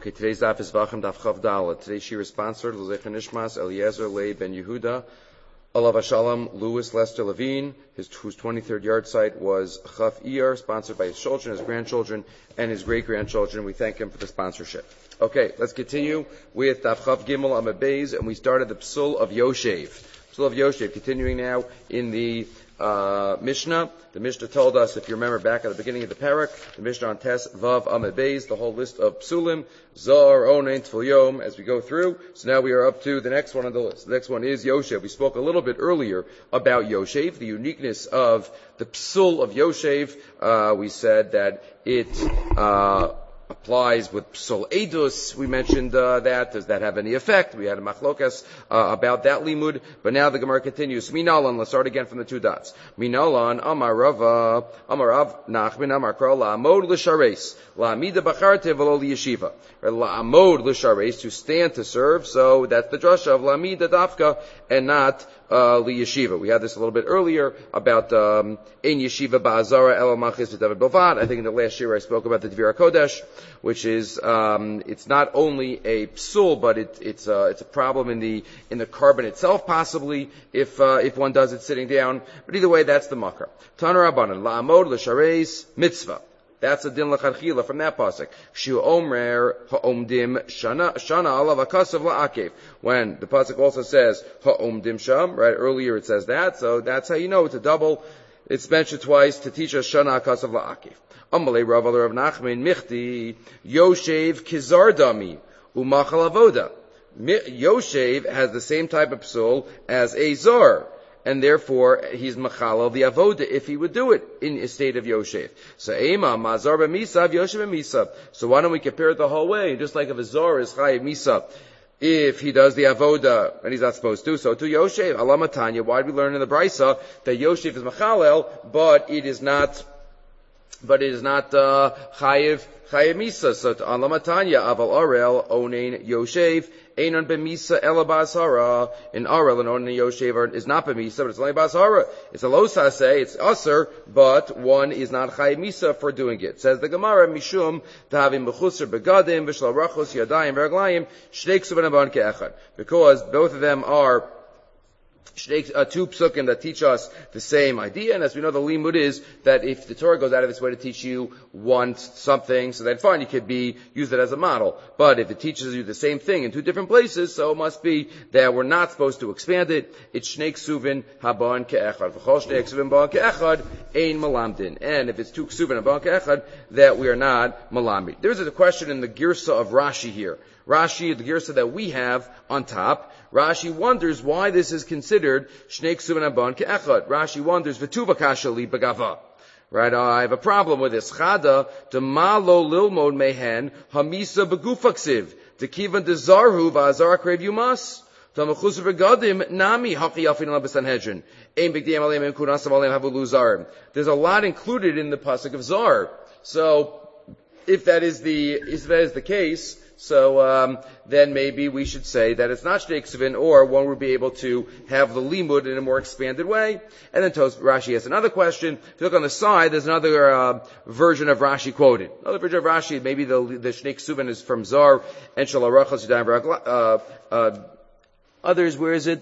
Okay, today's daf is Vachim Daf Chav Dalet. Today's shir is sponsored L'Zecher Nishmas Eliezer Leib Ben Yehuda Alav Shalom Louis Lester Levine, whose 23rd yard site was Chaf Iyar, sponsored by his children, his grandchildren, and his great-grandchildren. We thank him for the sponsorship. Okay, let's continue with Daf Chav Gimel Amud Beis, and we started the Psul of Yoshev. Psul of Yoshev, continuing now in the Mishnah. The Mishnah told us, if you remember back at the beginning of the parak, the Mishnah on Tes Vav Amud Beis, the whole list of Psulim, Zar, Onein, Tfil Yom, as we go through. So now we are up to the next one on the list. The next one is Yoshev. We spoke a little bit earlier about Yoshev, the uniqueness of the Psul of Yoshev. We said that it applies with Psul Edus. We mentioned that. Does that have any effect? We had a machlokas about that limud. But now the Gemara continues. Minalan, let's start again from the two dots. Minalan, Amar Rava, Amar Rav Nachman, Amar Kro, La'amod l'shares, La'amida b'charte v'lo liyeshiva. La'amod l'shares, to stand to serve. So that's the drasha of La'amida dafka and not liyeshiva. We had this a little bit earlier about in yeshiva ba'azara el machis v'david bilvad. I think in the last year I spoke about the Dvira Kodesh, which is it's not only a psul, but it's a problem in the carbon itself, possibly if one does it sitting down. But either way, that's the makar. Taner Rabbanan la'amod l'shareis mitzvah. That's a din l'chadchila from that pasuk. Shu omer ha'omdim shana alav akasav la'akev. When the pasuk also says ha'omdim sham, right? Earlier it says that, so that's how you know it's a double. It's mentioned twice to teach us shana akasav la'akev. Amalei Rav Rav Nachman Michti Yoshev Kizardami Umachal Avoda. Yoshev has the same type of psul as a zar, and therefore he's machal the avoda if he would do it in a state of Yoshev. So Ema Mazar b'misav Yoshev b'misav. So why don't we compare it the whole way? Just like if a zar is chayiv misa, if he does the avoda and he's not supposed to, so to Yoshev. Alamatanya. Why do we learn in the Brisa that Yoshev is machalel, but it is not chayiv misa. So on Lamatanya, aval arel onein yoshev einon b'misa ela b'asara. In arel and onein yoshev is not b'misa, but it's only b'asara. It's a lo saseh, it's usher, but one is not chayiv misa for doing it. Says the Gemara, mishum tahavim b'chusar begadim v'shla rachos yadayim v'raglayim shnei ksuvim aban ke'echad. Because both of them are two psukim that teach us the same idea, and as we know, the limud is that if the Torah goes out of its way to teach you one something, so then fine, you could use it as a model. But if it teaches you the same thing in two different places, so it must be that we're not supposed to expand it. It's shnei ksuvin haban ke'echad. V'chol shnei ksuvin haban ke'echad ein malamdin. And if it's two ksuvin haban ke'echad, that we are not malamid. There's a question in the girsa of Rashi here. Rashi, the girsa that we have on top, Rashi wonders why this is considered shnei ksuvin haban ke'echad. Rashi wonders v'tuva kasha li bagava. Right, I have a problem with this. Chada de malo lilmod mehen hamisa begufaksiv de kivan de zarhu va'azar krev yumas tamachus begadim nami haki yafin la besanhedrin ein bigdiyam aleim kunasav aleim havulu zarim. There's a lot included in the pasuk of zar. So if that is the case, so then maybe we should say that it's not shnei ksuvin, or one would be able to have the limud in a more expanded way. And then Rashi has another question. If you look on the side, there's another version of Rashi quoted. Another version of Rashi, maybe the shnei ksuvin is from Zar and Shalarachas Yadayim. Others, where is it?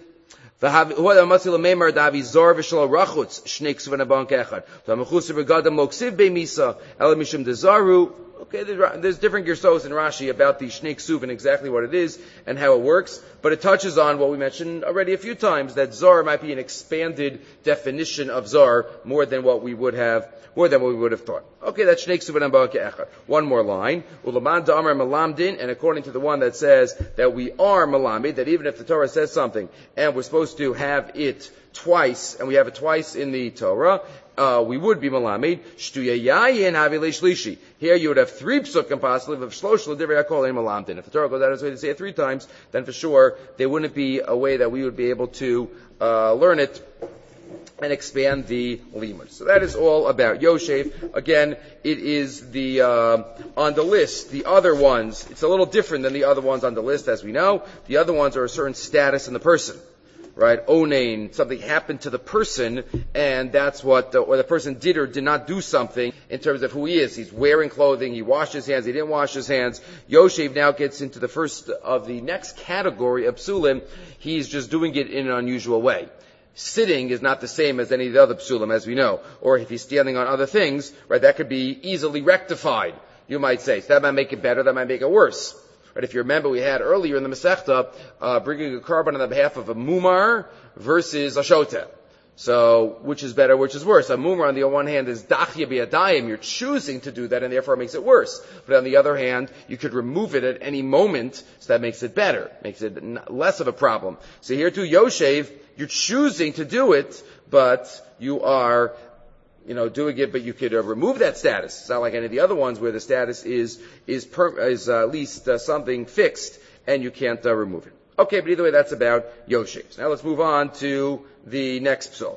Okay, there's different gersos in Rashi about the shnei ksuvin, exactly what it is and how it works, but it touches on what we mentioned already a few times, that zar might be an expanded definition of zar more than what we would have thought. Okay, that's shnei ksuvin haban ke'echad. One more line. Ulaman da'amar malamdin, and according to the one that says that we are malamid, that even if the Torah says something and we're supposed to have it twice, and we have it twice in the Torah, we would be malamid. Shtuya yayin havile shlishi. Here you would have three psukim possibly. If shlosh l'divrei hakol ein malamdin. If the Torah goes out of its way to say it three times, then for sure there wouldn't be a way that we would be able to learn it and expand the limud. So that is all about Yoshev. Again, it is on the list. The other ones, it's a little different than the other ones on the list, as we know. The other ones are a certain status in the person. right? Onain, something happened to the person, and that's what, or the person did or did not do something in terms of who he is. He's wearing clothing, he washed his hands, he didn't wash his hands. Yoshev now gets into the first of the next category of psulim. He's just doing it in an unusual way. Sitting is not the same as any of the other psulim, as we know. Or if he's standing on other things, right, that could be easily rectified, you might say. So that might make it better, that might make it worse. Right, if you remember, we had earlier in the Masechta, bringing a carbon on the behalf of a mumar versus a shoteh. So, which is better, which is worse? A mumar, on the one hand, is dachya biyadayim. You're choosing to do that, and therefore it makes it worse. But on the other hand, you could remove it at any moment, so that makes it better, makes it less of a problem. So here too, Yoshev, you're choosing to do it, but you are, doing it, but you could remove that status. It's not like any of the other ones where the status is at least something fixed, and you can't remove it. Okay, but either way, that's about Yoshev. Now let's move on to the next psul.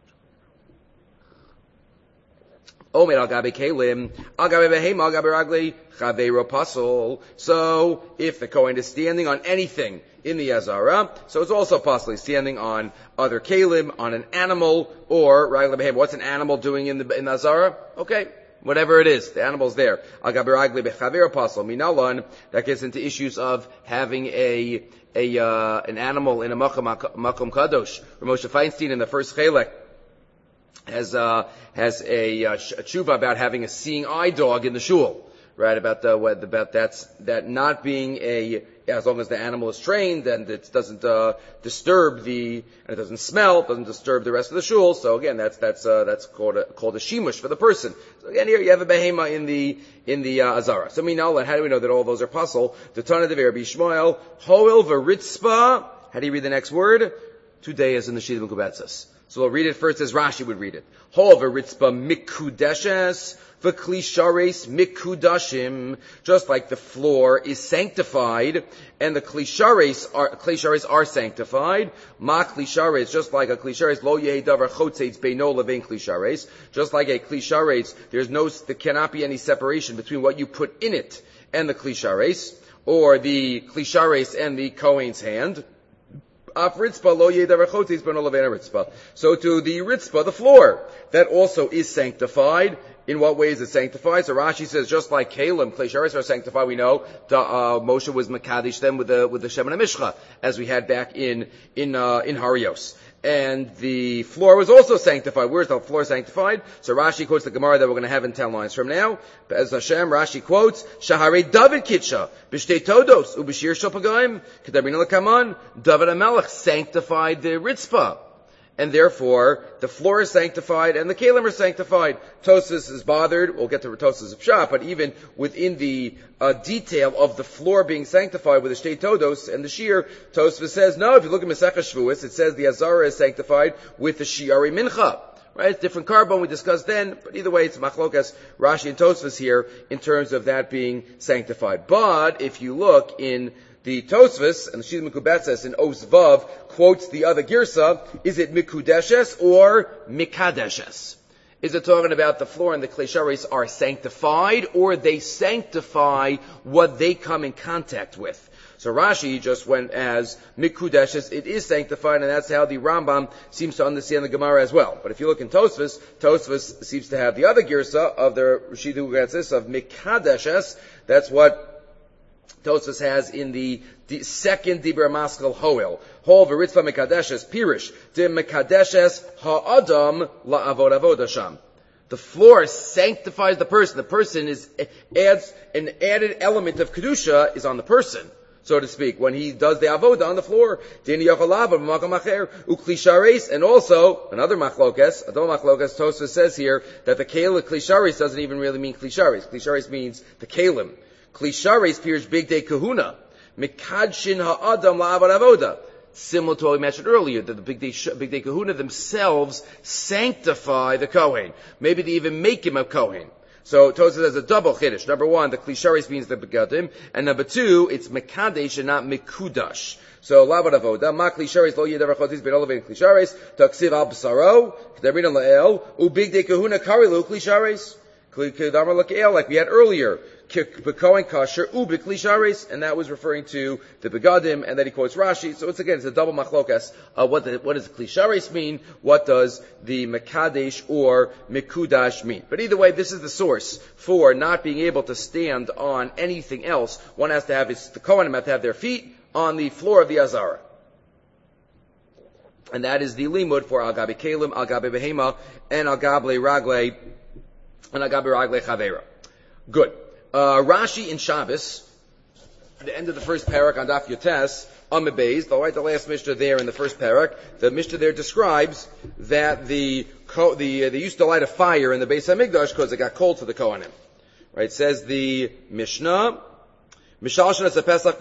Omer al gabe kelim, al gabe behema, al gabe ragli, chaveiro pasol. So, if the Kohen is standing on anything in the Azara, so it's also possibly standing on other kelim, on an animal, or ragli behema. What's an animal doing in the Azara? Okay, whatever it is, the animal's there. Al gabe ragli bechaveiro pasol. Minalan, that gets into issues of having an animal in a makom kadosh. Moshe Feinstein in the first chelek has a tshuva about having a seeing eye dog in the shul, right? About that not being as long as the animal is trained and it doesn't disturb and it doesn't smell, doesn't disturb the rest of the shul. So again, that's called a shimush for the person. So again, here you have a behema in the azara. So and how do we know that all those are puzzle? The Tana Dever Bishmael Hoel Veritzpa. How do you read the next word? 2 days in the Shita Mekubetzes. So we'll read it first as Rashi would read it. However, Ritzba mikudeshes v'klishares mikudashim. Just like the floor is sanctified, and the klishares are sanctified. Ma klishares, just like a klishares, lo yehi davar chotzeitz beino levein klishares. Just like a klishares, there cannot be any separation between what you put in it and the klishares, or the klishares and the Kohen's hand. So to the ritzpah, the floor, that also is sanctified. In what way is it sanctified? So Rashi says, just like Kalim, Klei Sharis are sanctified, we know, Moshe was Makadish them with the Shemen HaMishcha, as we had back in Harios. And the floor was also sanctified. Where's the floor sanctified? So Rashi quotes the Gemara that we're going to have in 10 lines from now. As Hashem, Rashi quotes, Shaharei David Kitcha, B'shtei Todos, Ubishir Shopagayim, Kedabrin Lakaman, David HaMelech sanctified the Ritzpah. And therefore, the floor is sanctified and the kalim are sanctified. Tosfos is bothered. We'll get to Tosfos of Pshat, but even within the detail of the floor being sanctified with the Shtei Todos and the Shir, Tosfos says, no, if you look at Masechah Shavuos, it says the Azara is sanctified with the Shi'ari Mincha. Right? It's different carbon we discussed then, but either way, it's Machlokas, Rashi and Tosfos here in terms of that being sanctified. But if you look in the Tosfos and the Shita Mekubetzes in Os Vav quotes the other girsa. Is it Mikudeshes or Mikadeshes? Is it talking about the floor and the Klei Sharis are sanctified, or they sanctify what they come in contact with? So Rashi just went as Mikudeshes, it is sanctified, and that's how the Rambam seems to understand the Gemara as well. But if you look in Tosfos, Tosfos seems to have the other girsa of the Shita Mekubetzes of Mikadeshes. That's what Tosfos has in the second Dibur Maskal Hoel. Hol v'ritzva mekadeshes pirish de mekadeshes ha'adam la'avod avodasham. The floor sanctifies the person. The person adds an added element of kedusha is on the person, so to speak, when he does the avodah on the floor. And also another machlokes, Tosfos says here that the kelim klisharis doesn't even really mean klisharis. Klisharis means the kelim. Klisharis appears big day kahuna. Mikadshin ha'adam la'avad avoda. Similar to what we mentioned earlier, that the big day kahuna themselves sanctify the Kohen. Maybe they even make him a Kohen. So Tosfos has a double chiddush. Number one, the klisharis means the begadim, and number two, it's mekadesh and not mikudash. So la'avad avoda, ma klisharis lo yedavar chotis ben olav klisharis, taksiv al b'saro, k'darina la'el, u big day kahuna karilu klisharis. Like we had earlier, Bekohen Kasher Ubikli Sharis, and that was referring to the Begadim, and then he quotes Rashi. So it's a double machlokas. What does Kli Sharis mean? What does the Mekadesh or Mikudash mean? But either way, this is the source for not being able to stand on anything else. One has to have the Kohanim have to have their feet on the floor of the Azara. And that is the limud for Al Gabi Kalim, Al Gabi Behema, and Al Gabi Ragle, and Al Gabi Ragle Chavera. Good. Rashi in Shabbos, at the end of the first parak on Daf Yotes, Amebez, the last Mishnah there in the first parak, the Mishnah there describes that they used to light a fire in the Beis HaMikdash because it got cold to the Kohanim. Right? Says the Mishnah, before Shabbos, you got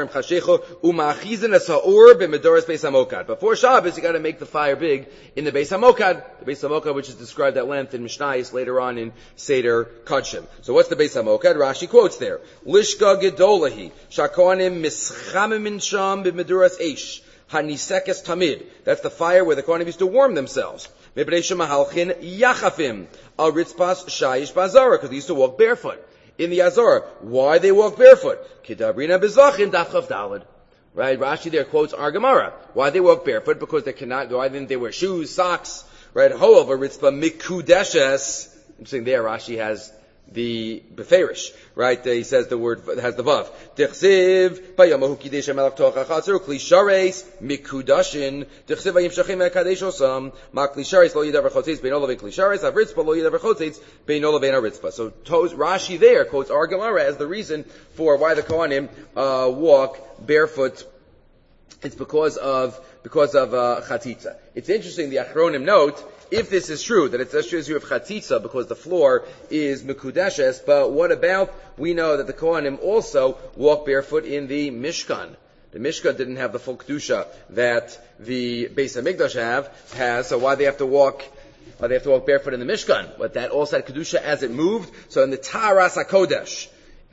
to make the fire big in the Beis HaMokad. The Beis HaMokad, which is described at length in Mishnayos later on in Seder Kodshim. So what's the Beis HaMokad? Rashi quotes there. Lishka gedolahi, shakonim mischamemin sham b'meduras eish, hanisekes tamid. That's the fire where the Kohanim used to warm themselves. Mibnei shemahalchin yachafim, al ritzpas shayish bazara, because they used to walk barefoot in the Azara. Why they walk barefoot? Kidabrina bezachim daf chav daled. Right? Rashi there quotes our Gemara. Why they walk barefoot? Because they cannot. Why didn't they wear shoes, socks? Right? However, ritzpa mikudeshes. Interesting. There, Rashi has the beferish. Right? He says the word has the vav. Dichsiv bayamahu kidesh melach tocha chatzur klishares mikudashin. Dichsiv vayimshachim mekadesh osam ma klishares lo yidav chotzitz bein olav klishares avritzpa lo yidav chotzitz bein olav aritzpa. So Rashi there quotes our Gemara as the reason for why the Kohanim walk barefoot. It's because of chatzitza. It's interesting. The Achronim note, if this is true, that it's a issue of chatzitza because the floor is mekudeshes, but what about, we know that the Kohanim also walk barefoot in the Mishkan. The Mishkan didn't have the full kedusha that the Beis HaMikdash has, so why they have to walk barefoot in the Mishkan? But that also had kedusha as it moved. So in the Taharas HaKodesh,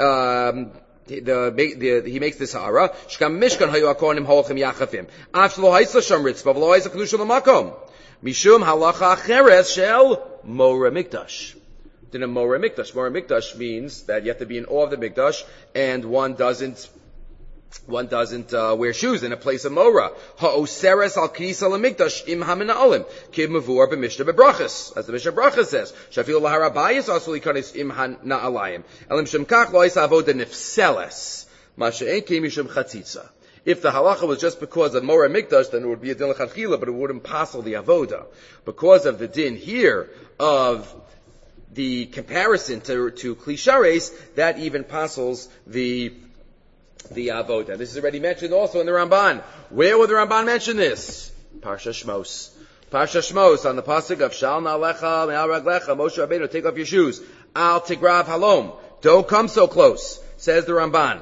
he makes this hara. Shkam Mishkan hayu hakohanim holchem yachafim. Af shelo haisa sham ritzpa v'lo haisa kedusha l'makom. Mishum halacha acheres shel Moreh Mikdash. Then a Moreh Mikdash. Moreh Mikdash means that you have to be in awe of the Mikdash, and one doesn't wear shoes in a place of Morah. Ha'oseres al knisa l'mikdash im hamina'olim kiv mavur b'mishnah b'brachas, as the Mishnah Brachas says. Shafil laharabayis asul ikanis im hana'alayim elim shem kach lo yisa avoda nifseles masha'en ki mishum chatzitza. If the halacha was just because of Moreh Mikdash, then it would be a din l'chadchila, but it wouldn't passel the avoda. Because of the din here of the comparison to Kli Shares, that even passels the avoda. This is already mentioned also in the Ramban. Where would the Ramban mention this? Parsha Shmos. Parsha Shmos, on the pasuk of Shal na'alecha me'al raglecha, Moshe Rabbeinu, take off your shoes. Al tigrav halom. Don't come so close, says the Ramban.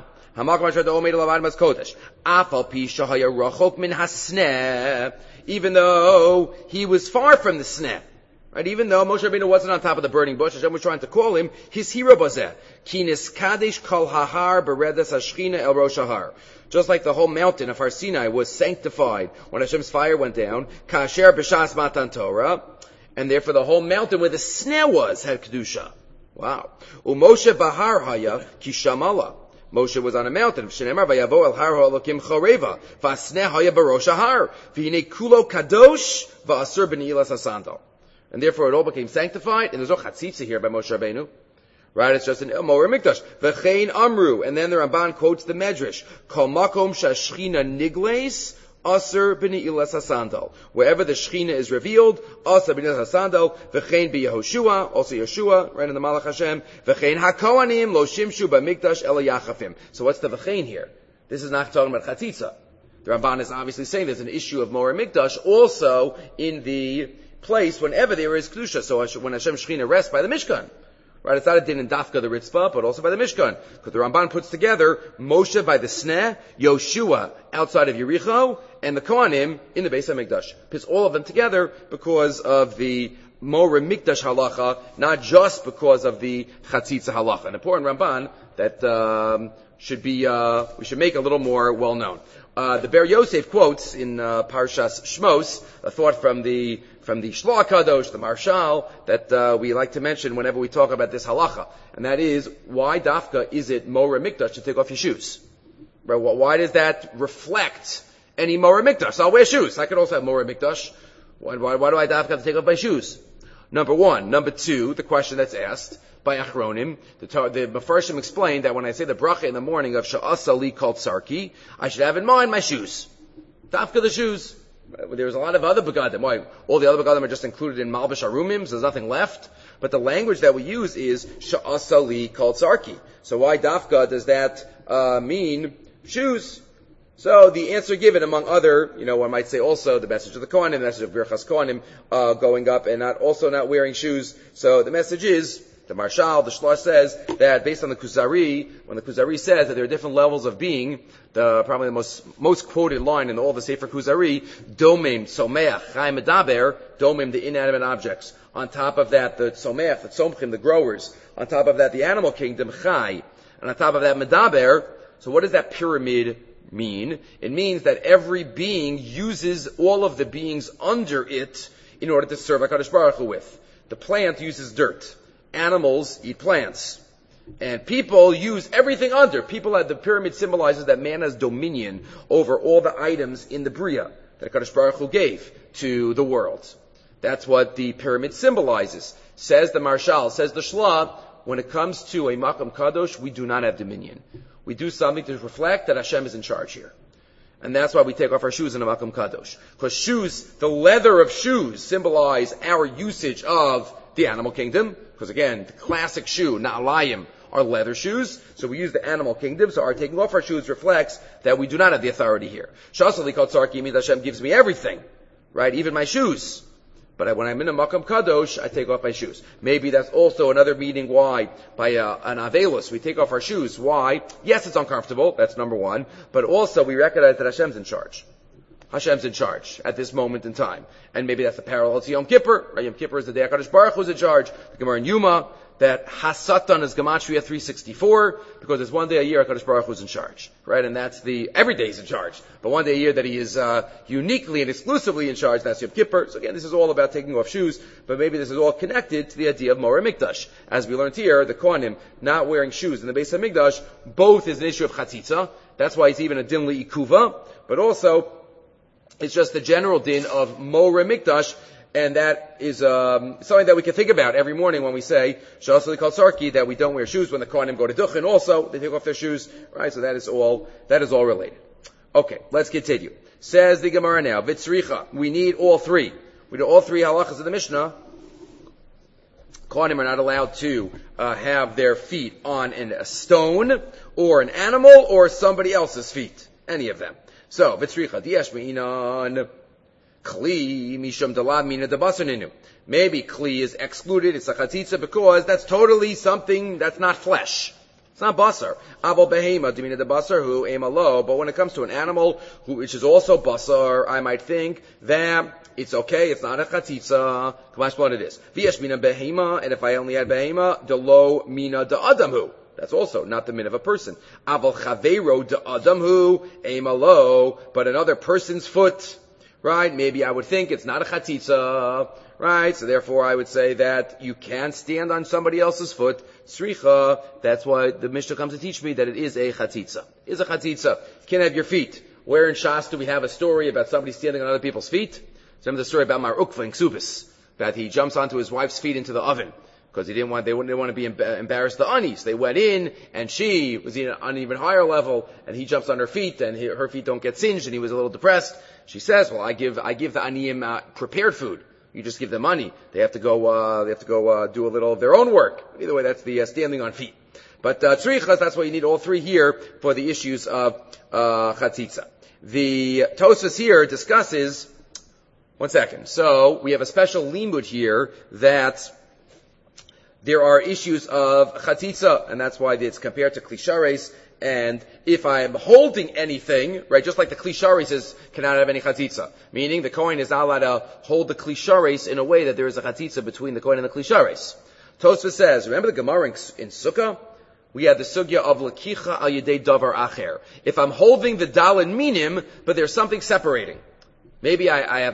Even though he was far from the sneh. Right? Even though Moshe Rabbeinu wasn't on top of the burning bush, Hashem was trying to call him, his hero bazeh. Kinis kadesh kol hahar beredas hashchina el rosh hahar. Just like the whole mountain of Har Sinai was sanctified when Hashem's fire went down, kasher b'shas matan Torah, and therefore the whole mountain where the sneh was had kedusha. Wow. Moshe bahar haya kishamala. Moshe was on a mountain. Shneimar vayavo el har ha'elokim choreva v'asneh haya barosh hahar v'hinei kulo kadosh v'asur b'ni'ilas hasandal. And therefore it all became sanctified, and there's no chatzitza here by Moshe Rabbeinu. Right? It's just an Moreh Mikdash. V'chein amru. And then the Ramban quotes the Medrash. Kol makom shashchina nigles, asur b'ni'ilas hasandal. Wherever the Shechina is revealed, asur b'ni'ilas hasandal. V'chein b'Yehoshua, also Yeshua, right in the Malach Hashem. V'chein hakohanim lo shimshu b'mikdash ela yachafim. So what's the v'chein here? This is not talking about chatzitza. The Ramban is obviously saying there's an issue of Moreh Mikdash also in the place whenever there is kedusha. So when Hashem Shechina rests by the Mishkan, right? It's not a din in Dafka the Ritzvah, but also by the Mishkan, because the Ramban puts together Moshe by the Sneh, Yoshua outside of Yericho, and the Kohanim in the Beis HaMikdash. Puts all of them together because of the More Mikdash halacha, not just because of the chatzitza halacha. An important Ramban that we should make a little more well known. The Ber Yosef quotes in Parshas Shmos a thought from the Shloah Kadosh, the Marshal, that we like to mention whenever we talk about this halacha, and that is, why dafka is it More Mikdash to take off your shoes? Right? Why does that reflect any More Mikdash? So I'll wear shoes. I could also have More Mikdash. Why do I dafka have to take off my shoes? Number one. Number two, the question that's asked by Achronim, the Mefarshim explained that when I say the bracha in the morning of Sha'asa Li Kol Tsarki, I should have in mind my shoes. Dafka the shoes. There's a lot of other begadim. Why? All the other begadim are just included in Malbish Arumim, so there's nothing left. But the language that we use is Sha'asa Li Kol Tsarki. So why dafka does that mean shoes? So the answer given, among other, one might say also the message of the Kohanim, the message of Birchas Kohanim, going up and not wearing shoes. So the message is, the Marshal, the Shlosh says that based on the Kuzari, when the Kuzari says that there are different levels of being, probably the most quoted line in all the Sefer Kuzari, Domim, Someach, Chai Medaber, Domim, the inanimate objects. On top of that, the Someach, the Tzomchim, the growers. On top of that, the animal kingdom, Chai. And on top of that, Medaber. So what does that pyramid mean? It means that every being uses all of the beings under it in order to serve HaKadosh Baruch Hu with. The plant uses dirt. Animals eat plants. And people use everything under. The pyramid symbolizes that man has dominion over all the items in the Bria that HaKadosh Baruch Hu gave to the world. That's what the pyramid symbolizes. Says the Marshal, says the Shla, when it comes to a Makam Kadosh, we do not have dominion. We do something to reflect that Hashem is in charge here. And that's why we take off our shoes in a Makam Kadosh. Because shoes, the leather of shoes, symbolize our usage of the animal kingdom. Because again, the classic shoe, na'alayim, are leather shoes. So we use the animal kingdom. So our taking off our shoes reflects that we do not have the authority here. Shasali kol tzarki means Hashem gives me everything. Right? Even my shoes. But when I'm in a Makam Kadosh, I take off my shoes. Maybe that's also another meaning why, by an Avelus, we take off our shoes. Why? Yes, it's uncomfortable. That's number one. But also, we recognize that Hashem's in charge. Hashem's in charge at this moment in time. And maybe that's the parallel to Yom Kippur. Yom Kippur is the day HaKadosh Baruch Hu is in charge. The Gemara in Yuma, that Hasatan is Gematria 364, because there's one day a year HaKadosh Baruch Hu is in charge. Right? And that's every day he's in charge. But one day a year that he is uniquely and exclusively in charge, that's Yom Kippur. So again, this is all about taking off shoes, but maybe this is all connected to the idea of Moreh Mikdash. As we learned here, the Kohanim not wearing shoes in the base of Mikdash, both is an issue of Chatzitza. That's why it's even a din li'ikuva, but also it's just the general din of Moreh Mikdash. And that is something that we can think about every morning when we say Shasali Kol Tzarki, that we don't wear shoes. When the Kohanim go to Duchen also, they take off their shoes, right? So that is all related. Okay, let's continue. Says the Gemara now, Vitzricha, we need all three. We need all three halachas of the Mishnah. Kohanim are not allowed to have their feet on a stone, or an animal, or somebody else's feet. Any of them. So, Vitzricha, Diyash Me'inan, Kli mishum dalad mina debasarninu. Maybe kli is excluded, it's a chatzitza, because that's totally something that's not flesh. It's not basar. Aval behema demina debasar hu emalo. But when it comes to an animal which is also basar, I might think that it's okay. It's not a chatzitza. Kamash what it is. V'yesh mina behema, and if I only had behema, delo mina da adamu. That's also not the min of a person. Aval chavero da adamu emalo. But another person's foot. Right? Maybe I would think it's not a chatzitza. Right? So therefore I would say that you can stand on somebody else's foot. Sricha. That's why the Mishnah comes to teach me that it is a chatzitza. It is a chatzitza. You can't have your feet. Where in Shas do we have a story about somebody standing on other people's feet? So remember the story about Mar Ukva in Ksubis. That he jumps onto his wife's feet into the oven. Because they didn't want to be embarrassed the anis. They went in, and she was on an even higher level, and he jumps on her feet, and her feet don't get singed, and he was a little depressed. She says, well, I give the aniyim prepared food. You just give them money. They have to go do a little of their own work. Either way, that's the standing on feet. But tzrichas, that's why you need all three here for the issues of chatzitza. The Tosfos here discusses, one second. So we have a special limud here that there are issues of chatzitza, and that's why it's compared to klishares And if I am holding anything, right, just like the Kli says, cannot have any chatzitza. Meaning the Kohen is not allowed to hold the Kli in a way that there is a chatzitza between the Kohen and the Kli. Tosfos says, remember the Gemara in Sukkah? We had the sugya of lakicha al yedei davar acher. If I'm holding the dalin minim, but there's something separating. Maybe I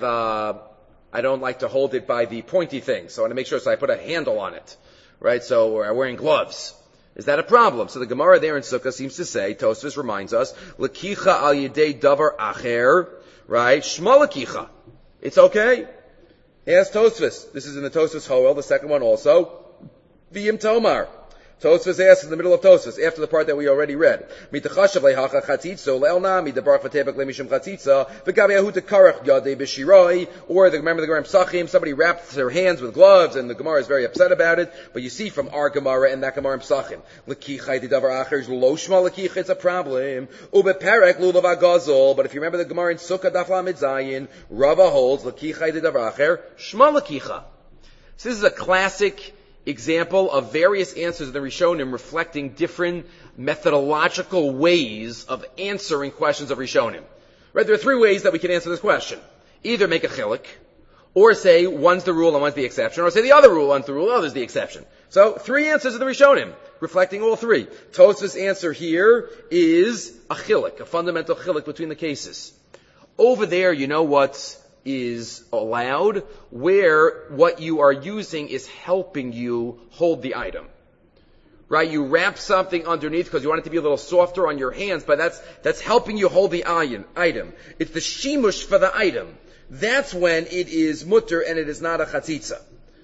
don't like to hold it by the pointy thing, so I want to make sure, so I put a handle on it. Right, so I'm wearing gloves. Is that a problem? So the Gemara there in Sukkah seems to say, Tosfos reminds us, lakicha al yedei davar acher, right? Shma lakicha. It's okay. Ask Tosfos. This is in the Tosfos Hoel, the second one also. V'yim tomar. Tosfos asks in the middle of Tosfos, after the part that we already read. Mitachashav lehacha chatzitzo le'elna midabar fatebek lemishim chatzitza v'gabi ahuta karach yadei b'shiroi. Or remember the Gemara Psachim, somebody wrapped their hands with gloves, and the Gemara is very upset about it. But you see from our Gemara and that Gemara Psachim, lekicha yedidavar acher lo shma lekicha, it's a problem. Ubeperek lulav agazol. But if you remember the Gemara in Sukkah daf lamed zayin, Rava holds lekicha yedidavar acher shma lekicha. So this is a classic example of various answers in the Rishonim reflecting different methodological ways of answering questions of Rishonim. Right? There are three ways that we can answer this question. Either make a chilik, or say one's the rule and one's the exception, or say the other rule, one's the rule, other's the exception. So, three answers in the Rishonim, reflecting all three. Tosfos' answer here is a chilik, a fundamental chilik between the cases. Over there, you know what is allowed, where what you are using is helping you hold the item. Right? You wrap something underneath because you want it to be a little softer on your hands, but that's helping you hold the item. It's the shimush for the item. That's when it is mutter and it is not a chatzitza.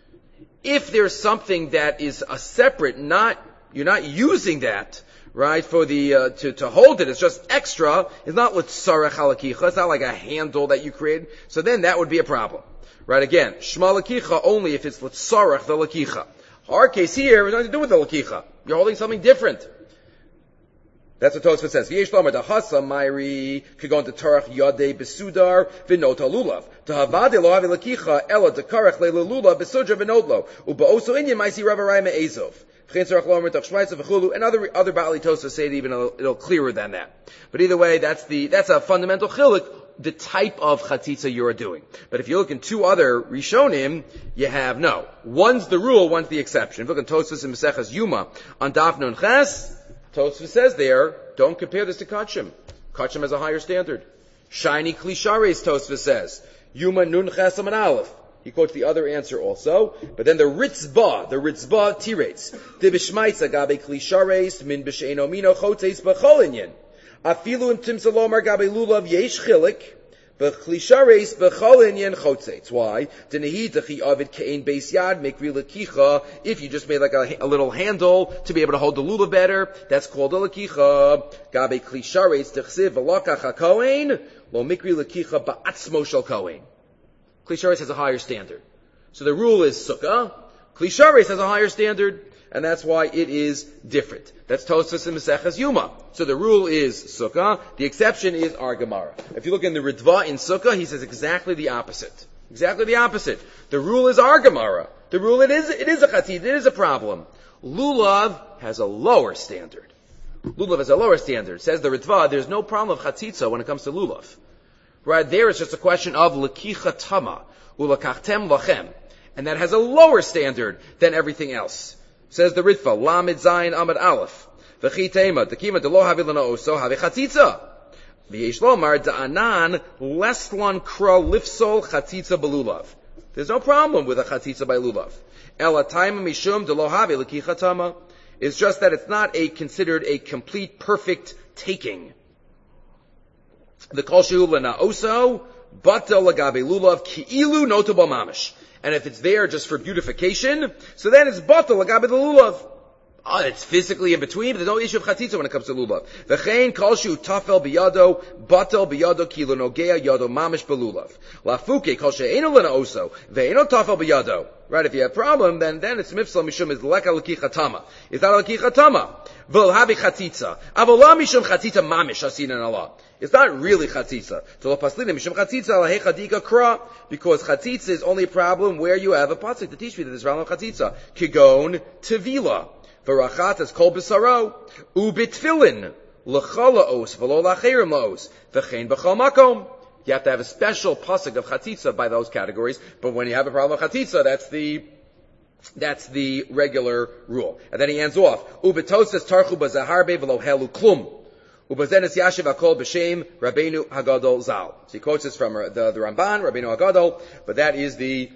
If there's something that is a separate, you're not using that, right, for the, to hold it, it's just extra, it's not with sarach halakicha, it's not like a handle that you created, so then that would be a problem. Right, again, shma lakicha only if it's with sarach the lakicha. Our case here has nothing to do with the lakicha. You're holding something different. That's what Tosfos says. V'yesh lomar dahasa mayri could go into tarach yadei besudar v'not halulav. Tahavade lo havi lakicha ela dekarach le'lulav besudra v'not lo. U'ba'oso inyan maisi Rav Arai me'ezov. And other Ba'ali Tosfos say it even a little clearer than that. But either way, that's a fundamental chilik, the type of chatzitza you are doing. But if you look in two other Rishonim, you have no. One's the rule, one's the exception. If you look in Tosfos and Maseches Yuma on Daf Nun Ches, Tosfos says there, don't compare this to Kachim. Kachim has a higher standard. Shiny Klishares, Tosfos says. Yuma Nun Ches Amud Aleph. He quotes the other answer also, but then the Ritzba tirates. De b'shmaitza gabe klishares min b'sheino mino chotes b'cholinyan. Afilu im timsalomar gabe lulav yesh chilik, b'klishares b'cholinyan chotes. Why? Denehi dechi avid kein beis yad mikri lekicha. If you just made like a little handle to be able to hold the lulav better, that's called a lekicha. Gabe klishares dechsiv v'lakach hakohen lo mikri lekicha ba'atzmo shel kohen. Klishares has a higher standard. So the rule is sukkah. Klishares has a higher standard, and that's why it is different. That's Tosfos and Maseches Yuma. So the rule is sukkah. The exception is our Gemara. If you look in the Ritva in sukkah, he says exactly the opposite. Exactly the opposite. The rule is our Gemara. The rule it is a chatzit. It is a problem. Lulav has a lower standard. Lulav has a lower standard. Says the Ritva, there's no problem of chatzitza when it comes to lulav. Right there, it's just a question of lakicha tama, ulakachtem lachem. And that has a lower standard than everything else. Says the Ritva, Lamed Zayin Amud Aleph. V'chi tema, dekima de lo havi lana oso, havi chatzitza. V'yesh lomar da'anan, lest one kra lifsol chatzitza belulav. There's no problem with a chatzitza by lulav. Ela taima mishum de lo havi lakicha tama. It's just that it's not considered a complete, perfect taking. The kol shehu lena'oso, batel lagabe lulav, ki'ilu notable mamish. And if it's there just for beautification, so then it's batel lagabe the lulav. It's physically in between, but there's no issue of chatzitza when it comes to lulav. V'chein kol shehu tafel biyado, batel biyado ki'ilu nogea yado mamish belulav. Lafuke kol she'enu lena'oso, ve'enu tafel biyado. Right, if you have a problem, then it's mifsal mishum is leka lakicha tama. It's not lakicha tama. V'l havi chatzitza. Avolah mishum chatzitza mamish asinan Allah. It's not really chatzitza. Because chatzitza is only a problem where you have a pasuk to teach me that there's problem of chatzitza. Kigon tevila. V'rachat is kol b'saro. Ubitfilin. l'chala os v'lo l'acherim laos v'chein b'chol makom. You have to have a special pasuk of chatzitza by those categories, but when you have a problem with chatzitza, that's the regular rule. And then he ends off, ubetosas tarchu bazaharbe v'lo helu klum. Ubazenes yashiv akol b'shem Rabbeinu Hagadol Zal. So he quotes this from the Ramban, Rabbeinu Hagadol, but that is the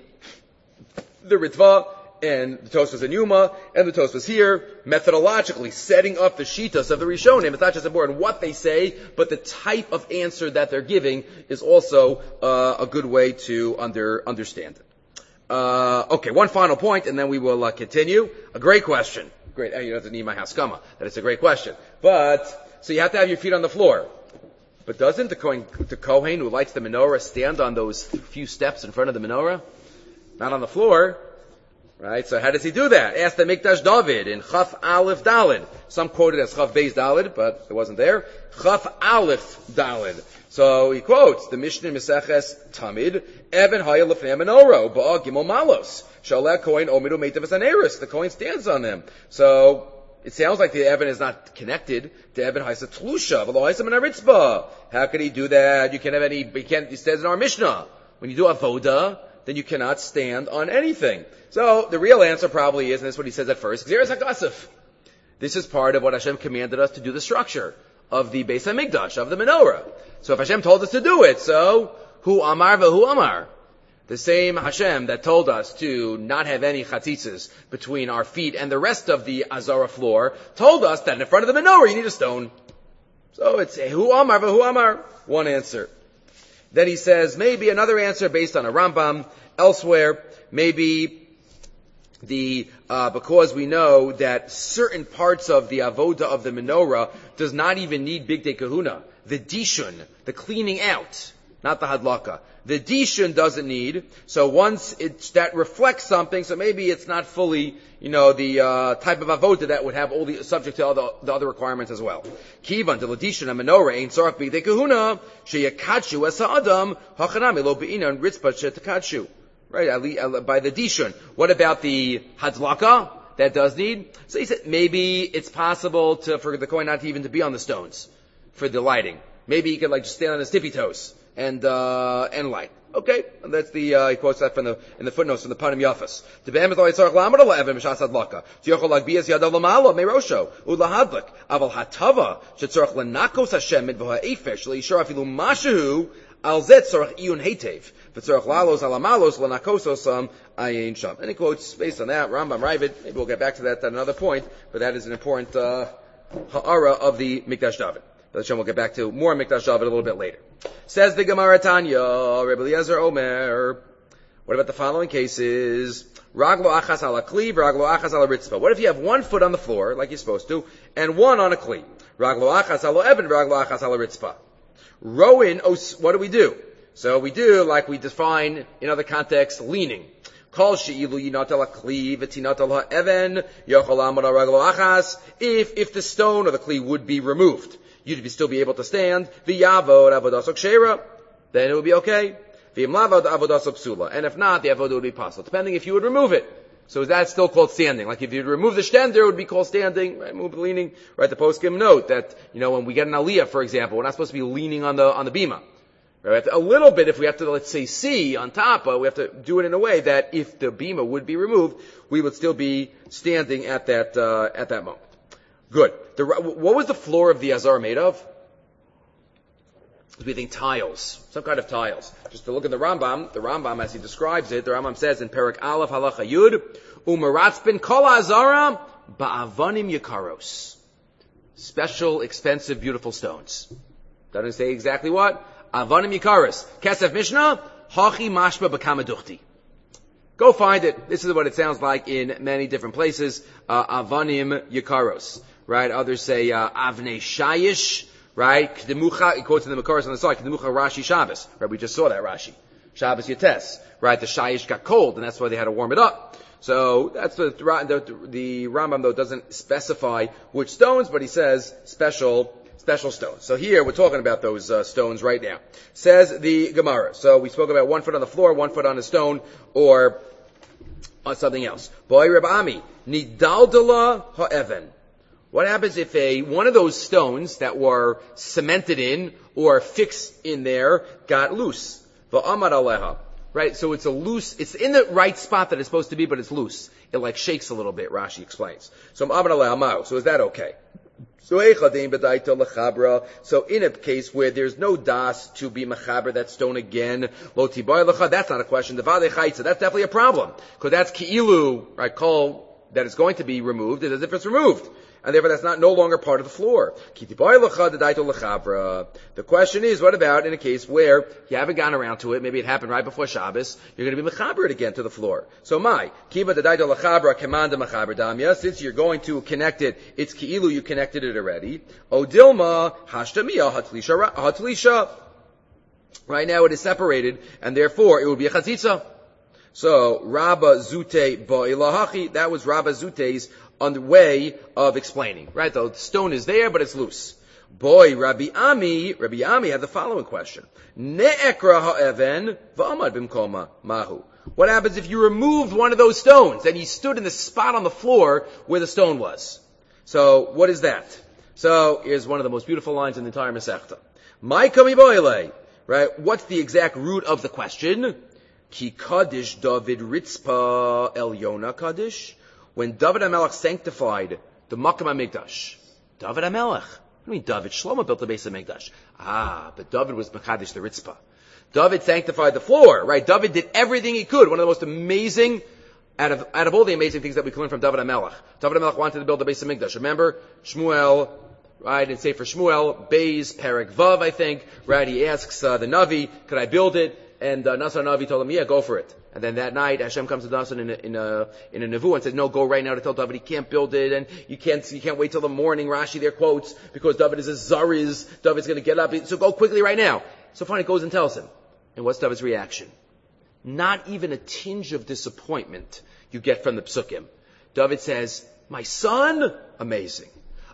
Ritva, and the Tosfos in Yuma, and the Tosfos here, methodologically setting up the shitas of the Rishonim. It's not just important what they say, but the type of answer that they're giving is also a good way to understand it. Okay, one final point, and then we will continue. A great question. Great, you don't have to need my haskama. That it's a great question. But, so you have to have your feet on the floor. But doesn't the Kohen who lights the menorah stand on those few steps in front of the menorah? Not on the floor. Right? So how does he do that? Ask the Mikdash David in Chaf Aleph Dalid. Some quote it as Chaf Beis Dalid, but it wasn't there. Chaf Aleph Dalid. So he quotes the Mishnah Meseches Tamid, Even Haya Lefnei Menorah, Ba'a Gimel Malos, Shaleh Kohen Omidu Meitav Aneris. The Kohen stands on them. So it sounds like the Evan is not connected to Evan Haisa Tlusha, V'lo Haisa Menaritzba. How could he do that? You can't, it says in our Mishnah, when you do Avoda, then you cannot stand on anything. So the real answer probably is, and this is what he says at first, Gzeres HaKasef. This is part of what Hashem commanded us to do, the structure of the Beis HaMikdash, of the menorah. So if Hashem told us to do it, so Hu Amar V'Hu Amar. The same Hashem that told us to not have any chatzitzes between our feet and the rest of the Azara floor, told us that in front of the menorah you need a stone. So it's Hu Amar V'Hu Amar. One answer. Then he says maybe another answer based on a Rambam elsewhere, maybe because we know that certain parts of the avoda of the menorah does not even need bigdei kahuna. The dishun, the cleaning out, not the hadlaka. The dishun doesn't need, so once that reflects something, so maybe it's not fully, the type of avoda that would have all the subject to all the other requirements as well. Kivan, the dishun, a menorah, ain't sorach bigdei kahuna, sheyakachu es ha'adam, hachanami lo be'inan ritzpa shetakachu. Right, by the dishun. What about the hadlaka? That does need. So he said maybe it's possible for the Kohen not even to be on the stones for the lighting. Maybe he could just stand on his tippy toes and light. Okay, and that's he quotes that in the footnotes from the Panim Yafas. To be emet tzarich lamed ala even mishas hadlaka. To yochol lagbias yadav lamalo meirosho ulahadlik aval hatava shetzarich lenakos Hashem midvoha efesh leishar afilu mashu al zet tzarich iyun hetev. And he quotes, based on that, Rambam Ravid, maybe we'll get back to that at another point, but that is an important ha'ara of the Mikdash David. But we'll get back to more Mikdash David a little bit later. Says the Gemara Tanya, Rebbe Eliezer Omer, what about the following cases? Raglo achas ala kli, raglo achas ala ritzvah. What if you have one foot on the floor, like you're supposed to, and one on a kli? Raglo achas ala eben, raglo achas ala ritzvah. Rowan, what do we do? So we do, like we define in other contexts, leaning. If the stone or the kli would be removed, you'd still be able to stand. Then it would be okay. And if not, the avodah would be possible, depending if you would remove it. So that's still called standing. Like if you remove the stender, it would be called standing. Right? Move leaning. Right? The poskim note that when we get an aliyah, for example, we're not supposed to be leaning on the bima. Right? A little bit, if we have to, let's say, see on top, we have to do it in a way that if the bima would be removed, we would still be standing at that moment. Good. What was the floor of the Azar made of? We think tiles, some kind of tiles. Just to look at the Rambam as he describes it, the Rambam says in Perak Aleph Halacha Yud, Umaratz bin kol Azara ba'avanim yakaros. Special, expensive, beautiful stones. Doesn't say exactly what. Avanim yikaros. Kesef Mishnah, hachi mashma b'kama duchti. Go find it. This is what it sounds like in many different places. Avanim yikaros. Right? Others say avnei shayish. Right? K'demucha, it quotes in the Makaros on the side, K'demucha Rashi Shabbos. Right? We just saw that Rashi. Shabbos Yates. Right? The shayish got cold, and that's why they had to warm it up. So that's the Rambam though doesn't specify which stones, but he says special stones. So here we're talking about those stones right now. Says the Gemara. So we spoke about 1 foot on the floor, 1 foot on a stone, or on something else. Boy Reb Ami, nidaldala ha'even, What happens if one of those stones that were cemented in or fixed in there got loose? V'amad aleha. Right? So it's in the right spot that it's supposed to be, but it's loose. It like shakes a little bit, Rashi explains. So is that okay? So in a case where there's no das to be mechaber that stone again, lo tiboy lecha, that's not a question. The vade chayitza, that's definitely a problem. Because that's ki'ilu, right, kol, that is going to be removed, it's as if it's removed. And therefore that's no longer part of the floor. The question is, what about in a case where you haven't gotten around to it, maybe it happened right before Shabbos, you're going to be mechaber it again to the floor. So kiva dedaito lechabra kemanda mechaber damya, since you're going to connect it, it's ki'ilu, you connected it already. Odilma hashtamiya hatlisha. Right now it is separated, and therefore it will be a chatzitza. So Rabba Zute ba'ilahachi, that was Rabba Zute's on the way of explaining, right? The stone is there, but it's loose. Rabbi Ami had the following question. Ne'ekra ha'even v'amad bimkoma mahu. What happens if you removed one of those stones and he stood in the spot on the floor where the stone was? So, what is that? So, here's one of the most beautiful lines in the entire Masechta. Mai kami boile. Right? What's the exact root of the question? Ki Kaddish David Ritzpa El Yona Kaddish. When David HaMelech sanctified the Makam HaMikdash. David HaMelech. What do you mean David? Shlomo built the base of Mikdash. But David was Mekadesh the Ritzpah. David sanctified the floor, right? David did everything he could. One of the most amazing, out of all the amazing things that we can learn from David HaMelech. David HaMelech wanted to build the base of Mikdash. Remember? Shmuel, right? And Sefer Shmuel, Beis, Perek Vav, I think, right? He asks the Navi, could I build it? And Nasan Navi told him, yeah, go for it. And then that night, Hashem comes to Nasan in a nevuah and says, no, go right now to tell David he can't build it, and you can't wait till the morning. Rashi there quotes, because David is a zariz, David's going to get up, so go quickly right now. So finally goes and tells him. And what's David's reaction? Not even a tinge of disappointment you get from the psukim. David says, my son, amazing,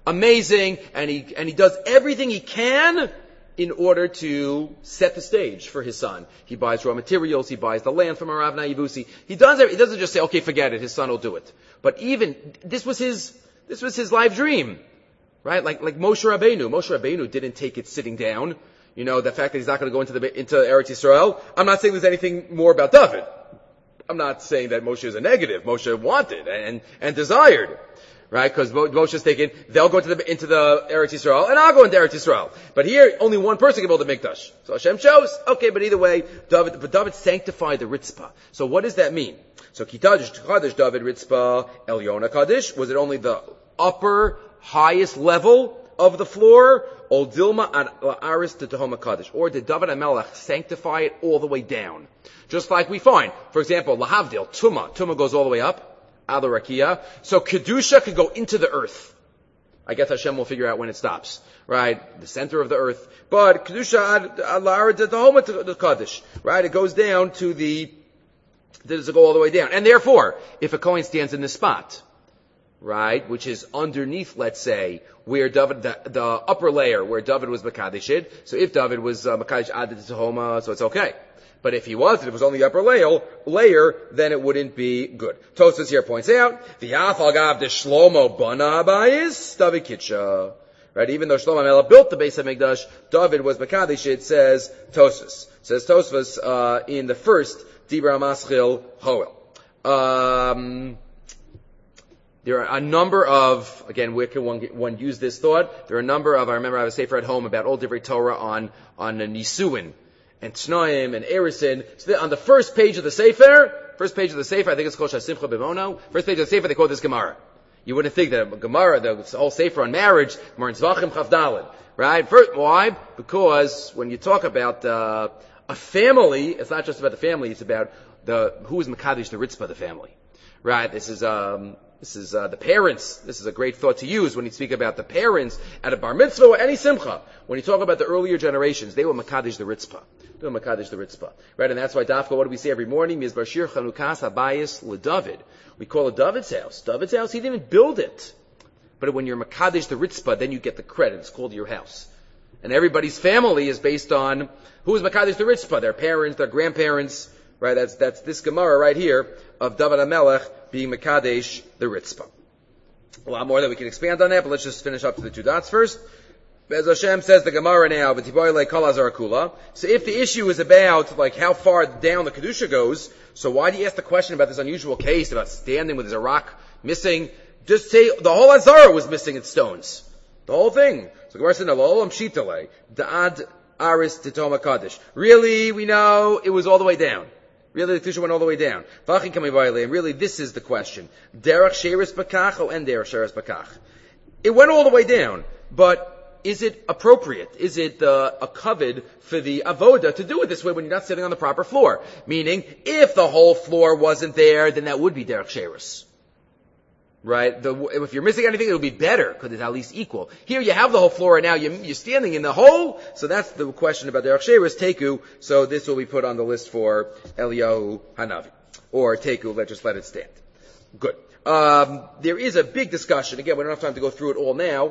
and he does everything he can in order to set the stage for his son. He buys raw materials, he buys the land from Arav Naivusi. He doesn't just say, okay, forget it, his son will do it. But even, this was his life dream. Right? Like Moshe Rabbeinu. Moshe Rabbeinu didn't take it sitting down. You know, the fact that he's not going to go into Eretz Yisrael. I'm not saying there's anything more about David. I'm not saying that Moshe is a negative. Moshe wanted and desired. Right? Because Moshe is thinking, they'll go into the Eretz Yisrael, and I'll go into Eretz Yisrael. But here, only one person can build the Mikdash. So Hashem chose, okay, but either way, David sanctified the Ritzpah. So what does that mean? So Kaddish David Ritzpah Elyona Kaddish, was it only the upper, highest level of the floor? Or Dilma and La'aris to Tehoma Kaddish? Or did David HaMelech sanctify it all the way down? Just like we find, for example, Lahavdil, Tumah goes all the way up. Adarakia. So Kedusha could go into the earth. I guess Hashem will figure out when it stops. Right? The center of the earth. But Kedusha the Kaddish. Right? It goes down does it go all the way down? And therefore, if a Kohen stands in the spot, right, which is underneath, let's say, where David, the upper layer, where David was Makadishid, so if David was Makadish Adid Tehoma, so it's okay. But if he wasn't, if it was only the upper layer, then it wouldn't be good. Tosfos here points out, V'yaf agav de Shlomo bana abayis, David Kitcha. Right, even though Shlomo HaMelech built the base of Mikdash, David was Makadish, says Tosfos. Says Tosfos, in the first Dibra Maschil Hoel. There are a number of, again, where can one use this thought? There are a number of, I remember I have a sefer at home about all different Torah on Nisuin, and Tnoim, and Erisin. So on the first page of the Sefer, I think it's called Shasimcha Bimono, first page of the Sefer, they quote this Gemara. You wouldn't think that a Gemara, the whole Sefer on marriage, Gemara in Zvachim Chavdalin, right? First, why? Because when you talk about a family, it's not just about the family, it's about who is Mekadesh, the Ritzpah, the family. Right? This is the parents. This is a great thought to use when you speak about the parents at a bar mitzvah or any simcha. When you talk about the earlier generations, they were Makadesh the Ritzpah. Right? And that's why Dafka, what do we say every morning? Mizbar Shir Chanukas Habayis LeDavid. We call it David's house. David's house, he didn't build it. But when you're Makadesh the Ritzpah, then you get the credit. It's called your house. And everybody's family is based on who is Makadesh the Ritzpah, their parents, their grandparents. Right? That's this Gemara right here of David HaMelech being Mekadesh the Ritzpah. A lot more that we can expand on that, but let's just finish up to the two dots first. As Hashem says the Gemara now, so if the issue is about like how far down the Kedusha goes, so why do you ask the question about this unusual case about standing with his rock missing? Just say the whole Azara was missing its stones. The whole thing. So Gemara said, Da'ad Aris Titoma Kaddish. Really, we know it was all the way down. Really, the Kedusha went all the way down. And really, this is the question. Derech Sheres Bakach or En Derech Sheres Bakach? It went all the way down, but is it appropriate? Is it a covet for the avoda to do it this way when you're not sitting on the proper floor? Meaning, if the whole floor wasn't there, then that would be derech sheirus. Right? If you're missing anything, it would be better, because it's at least equal. Here you have the whole floor, and now you're standing in the hole, so that's the question about derech sheirus, teku, so this will be put on the list for Eliyahu Hanavi. Or teku, let's just let it stand. Good. There is a big discussion, again, we don't have time to go through it all now,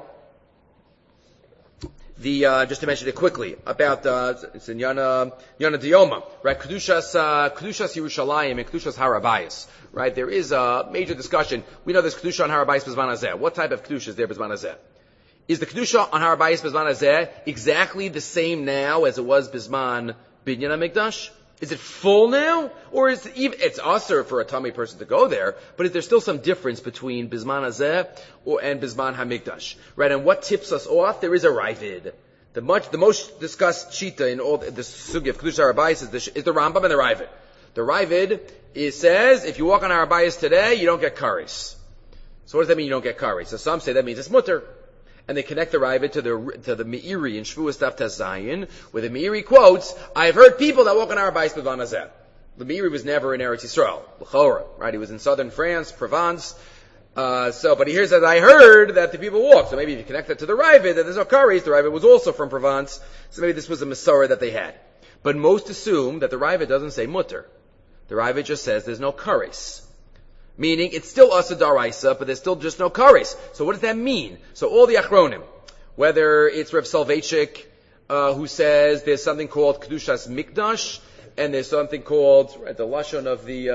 just to mention it quickly, about, it's in Yana Dioma, right? Kedushas Yerushalayim and Kedushas Har Habayis, right? There is a major discussion. We know there's Kedusha on Har Habayis B'zman Hazeh. What type of Kedusha is there B'zman Hazeh? Is the Kedusha on Har Habayis B'zman Hazeh exactly the same now as it was B'zman Binyan HaMikdash? Is it full now? Or is it even, it's usher for a tummy person to go there, but is there still some difference between Bizman Hazeh and Bizman HaMikdash? Right, and what tips us off? There is a Ravid. The most discussed shita in all the sugi of Kedusha Har Habayis is the Rambam and the Ravid. The Ravid says, if you walk on Har Habayis today, you don't get kares. So what does that mean you don't get kares? So some say that means it's mutter. And they connect the Ravid to the Meiri in Shvuas Daf Tes Zayin, where the Meiri quotes, I've heard people that walk on Har Habayis B'zman Hazeh. The Meiri was never in Eretz Yisrael, L'chora, right? He was in southern France, Provence. But he hears that I heard that the people walk. So maybe if you connect that to the Ravid, that there's no kares, the Ravid was also from Provence. So maybe this was a Masorah that they had. But most assume that the Ravid doesn't say mutter. The Ravid just says there's no kares. Meaning, it's still Asa Daraisa, but there's still just no kares. So what does that mean? So all the Achronim, whether it's Reb Soloveitchik, who says there's something called Kedushas Mikdash, and there's something called, right, the Lashon of the,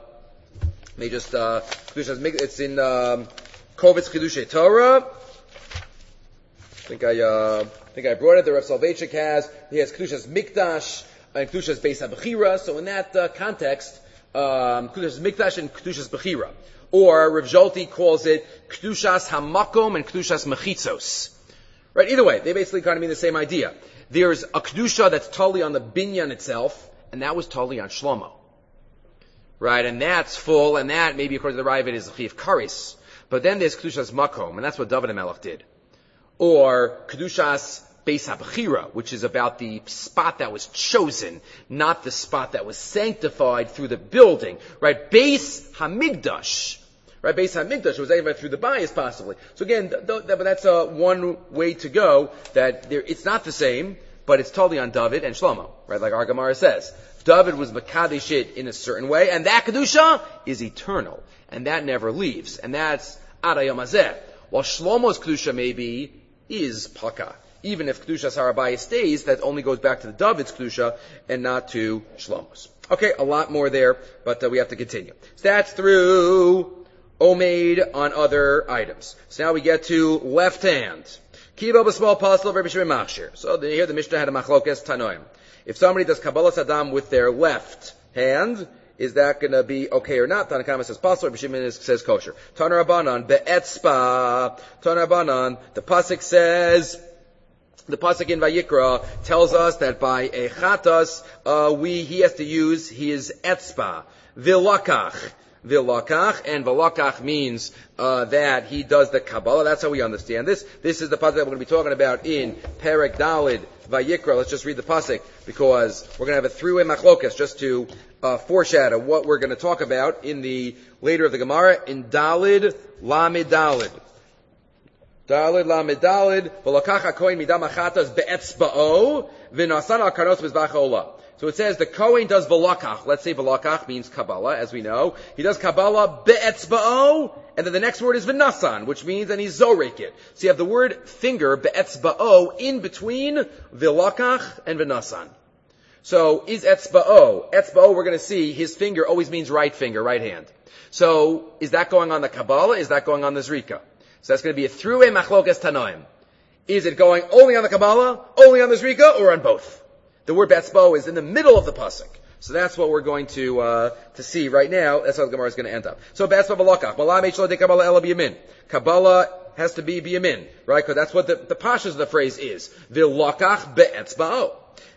Kedushas Mikdash, it's in, Kovetz Chidushay Torah. I think I brought it, the Reb Soloveitchik he has Kedushas Mikdash, and Kedushas Beis HaBechira, so in that context, Kedushas Mikdash and Kedushas Bechira. Or Rav Zolti calls it Kedushas Hamakom and Kedushas Mechitzos. Right, either way, they basically kind of mean the same idea. There's a Kedusha that's totally on the binyan itself, and that was totally on Shlomo. Right, and that's full, and that, maybe according to the Ravid, is Chiv Karis. But then there's Kedushas Makom, and that's what David HaMelech did. Or Kedushas Beis HaBechira, which is about the spot that was chosen, not the spot that was sanctified through the building. Right? Beis HaMikdash. Right? Beis HaMikdash was sanctified through the bias, possibly. So again, but that's one way to go, that it's not the same, but it's totally on David and Shlomo. Right? Like our Gemara says. David was Makadesh it in a certain way, and that Kedusha is eternal. And that never leaves. And that's Ad Hayom Hazeh. While Shlomo's Kedusha maybe is Paka. Even if Kedushas Har Habayis stays, that only goes back to the David's Kedusha and not to Shlomo's. Okay, a lot more there, but we have to continue. So that's through Omeid on other items. So now we get to left hand. Kibo b'small pasel of Rabbi Shimon Machshir. So here the Mishnah had a machlokes tanoim. If somebody does Kabbalah Saddam with their left hand, is that going to be okay or not? Tanakama says pasel, Rabbi Shimon says kosher. Tanar Rabbanan be'etzpa. Tanar Rabbanan, the pasuk says, the pasuk in Vayikra tells us that by a chatas, he has to use his etzba, vilakach, and vilakach means that he does the Kabbalah. That's how we understand this. This is the pasuk that we're going to be talking about in Perek Dalid Vayikra. Let's just read the pasuk because we're going to have a three-way machlokas just to foreshadow what we're going to talk about in the later of the Gemara in Dalid Lamed Dalid. Dalid Lamed Dalid v'lakach hakohen midam achatas be'etzba'o v'nasan al karnos mizbach ha'olah. So it says the Kohen does velakach. Let's say velakach means Kabbalah, as we know. He does Kabbalah be'etzba'o, and then the next word is v'nasan, which means, and he's zorik it. So you have the word finger, be'etzba'o, in between velakach and v'nasan. So is etzba'o. Etzba'o, we're going to see, his finger always means right finger, right hand. So is that going on the Kabbalah? Is that going on the Zrika? So that's going to be a throughway machlokas tanoim. Is it going only on the Kabbalah, only on the Zrika, or on both? The word be'etzba is in the middle of the pasuk. So that's what we're going to see right now. That's how the Gemara is going to end up. So be'etzba v'lokach. Malam eish lo de Kabbalah ela b'yamin. Kabbalah has to be b'yamin, right? Because that's what the pashas of the phrase is. V'lokach be'etzba'o.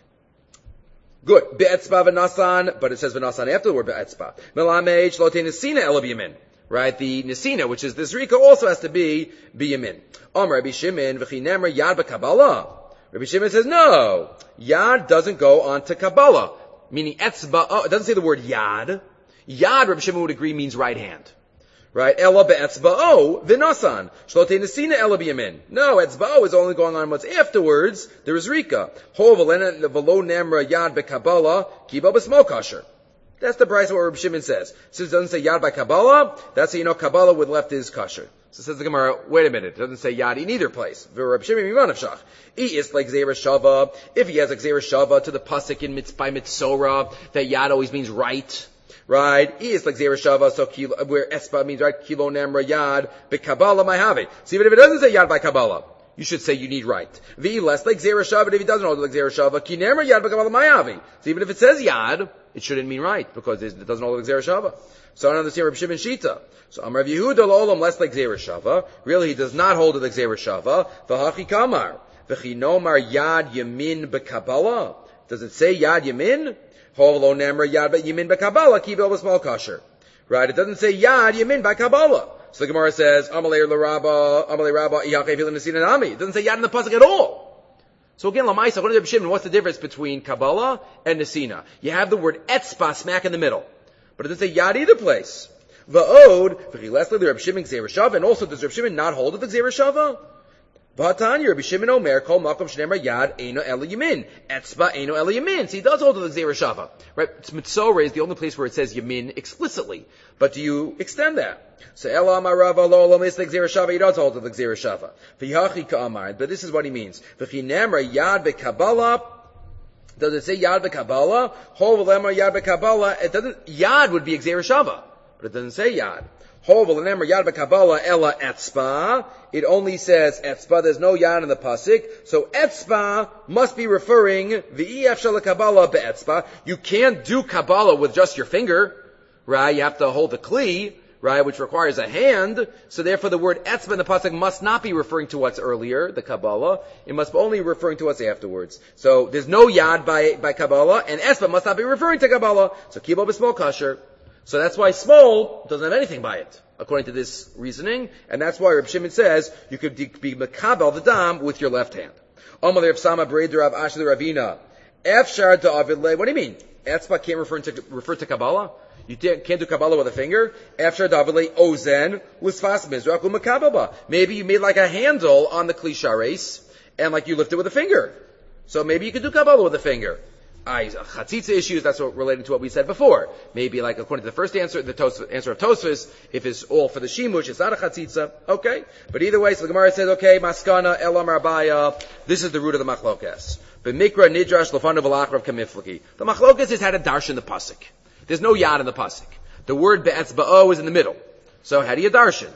Good. Be'etzba v'nasan, but it says v'nasan after the word be'etzba. Malam eish lo te nesina ela b'yamin. Right, the Nesina, which is this Rika, also has to be Biyamin. Rabbi Shimon, v'chinemer yad b'Kabbalah. Rabbi Shimon says, no, yad doesn't go on to Kabbalah. Meaning, etzba, it doesn't say the word yad. Yad, Rabbi Shimon would agree, means right hand. Right, ela be'etzba'o, v'nasan. Shlote Nesina ela Biyamin. No, etzba'o is only going on what's afterwards. There is Rika. Ho v'lo nemra yad b'Kabbalah, kiba b'smo kasher. That's the price of what Rabbi Shimon says. Since it doesn't say Yad by Kabbalah, that's how you know Kabbalah with left is kosher. So says the Gemara, wait a minute, it doesn't say Yad in either place. Rabbi Shimon Mimanavshach. Is like Zera Shava. If he has like Zera Shava to the pasuk in by Mitzora, that Yad always means right. Right? Is like Zera Shava, so where Espa means right, Kilo Namra Yad, by Kabbalah Mayhave. So even if it doesn't say Yad by Kabbalah, you should say you need right. V less like Zera Shava, if he doesn't hold like Zera Shava, Ki Namra Yad by Kabbalah Mayhave. So even if it says Yad, it shouldn't mean right, because it doesn't hold like Zera Shava. So I don't understand Rabbi Shimon Shita. So Amar Yehuda L'olam less like Zera Shava. Really, he does not hold it like Zera Shava. V'hachi kamar. V'chinomar Yad Yamin B'Kabbalah. Does it say Yad Yamin? Hovlo Namar Yad Yamin B'Kabbalah, Kivel B'Smal Kasher. Right, it doesn't say Yad Yamin B'Kabbalah. So the Gemara says, Amalei Rabba, Iyachei Vilim Nesina Nami. It doesn't say Yad in the pasuk at all. So again, Lamaisa, according to Rabbi Shimon, what's the difference between Kabbalah and Nesina? You have the word etzba smack in the middle. But it doesn't say Yad either place. Va'od, v'chilesli, the Rabbi Shimon Gzeir Shava, and also does Rabbi Shimon not hold it the Gzeir Shava? V'hatanya, Rabbi Shimon Omer, kol makom shneimar Yad eino el yamin. Etzba eino el yamin. So he does hold it the Gzeir Shava. Right? Mitzorah is the only place where it says yamin explicitly. But do you extend that? So Ela Amarava lo lo mis like Gzeir Shava, he does hold it the Gzeir Shava. V'yachi ka'amar, but this is what he means. V'chinamra Yad v'Kabbalah. Does it say Yad v'Kabbalah? Hov v'lemar Yad v'Kabbalah. It doesn't, Yad would be Gzeir Shava, but it doesn't say Yad. Hov v'lemar Yad v'Kabbalah ela etzba. It only says etzba. There's no Yad in the pasuk. So etzba must be referring v'ef shel Kabbalah be'etzba. You can't do Kabbalah with just your finger, right? You have to hold the kli, right, which requires a hand. So therefore the word etzba in the pasuk must not be referring to what's earlier, the Kabbalah. It must only be referring to what's afterwards. So there's no Yad by Kabbalah, and etzba must not be referring to Kabbalah. So kibo b'smol kasher. So that's why small doesn't have anything by it, according to this reasoning, and that's why Reb Shimon says you could be mekabel the dam with your left hand. Amalei Reb Sama Breder Rav Ashli Ravina. Efshar da'avid le. What do you mean? Etzba can't refer to Kabbalah? You can't do Kabbalah with a finger? Efshar da'avid le ozen l'sfas mizrach u'mekabel. Maybe you made like a handle on the kli shares, and like you lift it with a finger. So maybe you could do Kabbalah with a finger. Chatzitza issues, that's what related to what we said before. Maybe like according to the first answer, the answer of Tosfos, if it's all for the shimush, it's not a chatzitza. Okay. But either way, so the Gemara says, okay, maskana, elam rabaya, this is the root of the machlokes. But mikra nidrash lefanav v'lachrav kamiflaki. The machlokes is had a darshan in the pasuk. There's no yad in the pasuk. The word be'etzba'o is in the middle. So how do you darshan?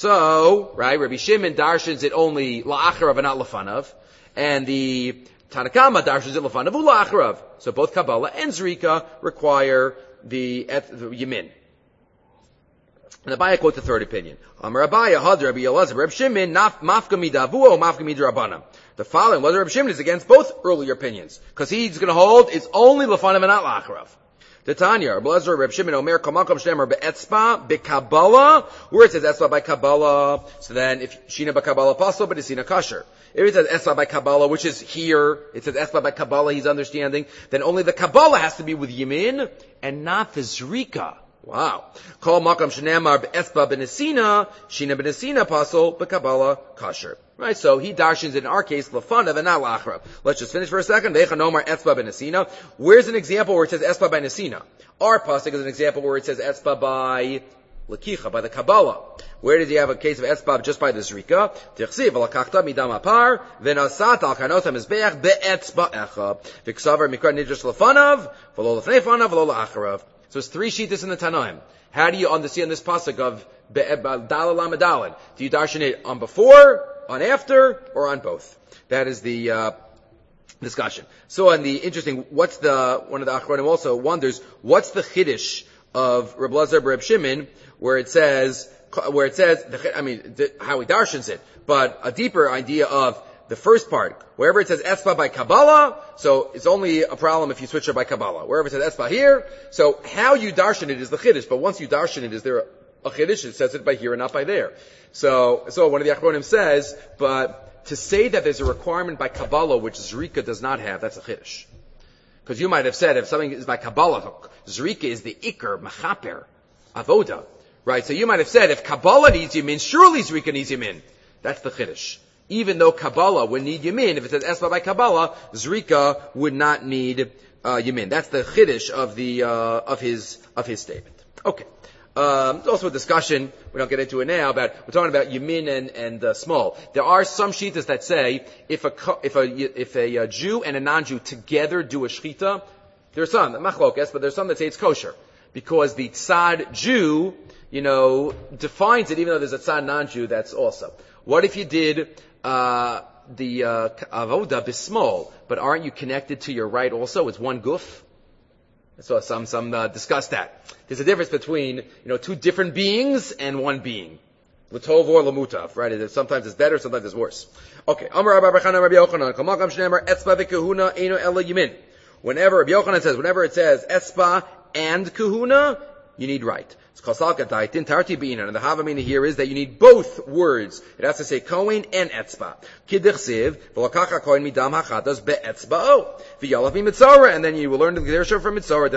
So, right, Rabbi Shimon darshans it only la'achrav and not lefanav. And the Tanakama darshans it lefanav u'la'achrav. So both Kabbalah and Zrika require the Yamin. And Abaya quotes the third opinion. Amar Abaya, Hadr, Rabbi Elazar, Rabbi Shimon, mafka midavuo, mafka midrabana. The following, whether Rabbi Shimon is against both earlier opinions, because he's going to hold it's only lefanav and not la'achrav. The Tanya, Rabbi Elazar, Rabbi Shimon, Omer, Kamakom Shnemar, be'etzba, be'Kabbalah, where it says etzba by Kabbalah, so then if Shina by Kabbalah possible, but it's Shina kasher. If it says etzba by Kabbalah, which is here, it says etzba by Kabbalah, he's understanding, then only the Kabbalah has to be with Yamin, and not the Zrika. Wow. Kol makam shenamar be'etzba benesina, Shina benesina pasul, be'Kabbalah kasher. Right, so he darshans in our case lefanav and not la'achrav. Let's just finish for a second. Ve'chanomar etzba benesina. Where's an example where it says etzba by nesina? Our pasuk is an example where it says etzba by Lakicha, by the Kabbalah. Where does he have a case of etzba just by the Zrika? Tichsiv v'lakachta midam apar v'nasat al kanot hamizbeach be'etzba echa v'ksaver mikra nidras lefanav v'lo lefnei fanav v'lo la'acharav. So it's 3 shittas in the Tanaim. How do you understand this pasuk of Dalal Lamadalin? Do you darshan it on before, on after, or on both? That is the discussion. So, on the interesting, one of the Achronim also wonders, what's the chiddush of Reb Lazar Reb Shimon, where it says, how he darshans it, but a deeper idea of the first part, wherever it says Etzba by Kabbalah, so it's only a problem if you switch it by Kabbalah. Wherever it says Etzba here, so how you darshan it is the chiddush, but once you darshan it, is there a chiddush? It says it by here and not by there. So one of the Achronim says, but to say that there's a requirement by Kabbalah which Zrika does not have, that's a chiddush. Because you might have said if something is by Kabbalah, Zrika is the Iker, Mechaper, Avoda. Right? So you might have said if Kabbalah needs Yamin, surely Zrika needs Yamin. That's the chiddush. Even though Kabbalah would need Yamin, if it says Esba by Kabbalah, Zrika would not need Yamin. That's the chiddush of his statement. Okay. There's also a discussion, we don't get into it now, we're talking about Yamin and small. There are some shittas that say, if a Jew and a non-Jew together do a shchita, there's some, machlokes, but there's some that say it's kosher. Because the tzad Jew, defines it, even though there's a tzad non-Jew, that's also. What if you did, the avoda bismol, but aren't you connected to your right also? It's one guf. So some discuss that. There's a difference between, two different beings and one being. L'tov or l'mutav, right? Sometimes it's better, sometimes it's worse. Okay. Amar Rabbi Yochanan, Rabbi Yochanan, Kol Makam Shneimar, Etzba v'Kehuna Eino Ela Yamin. Whenever Rabbi Yochanan says, Etzba and Kahuna, you need right. And the Havamina here is that you need both words. It has to say Kohen and Etzba. And then you will learn the Gedersha from Mitzorah.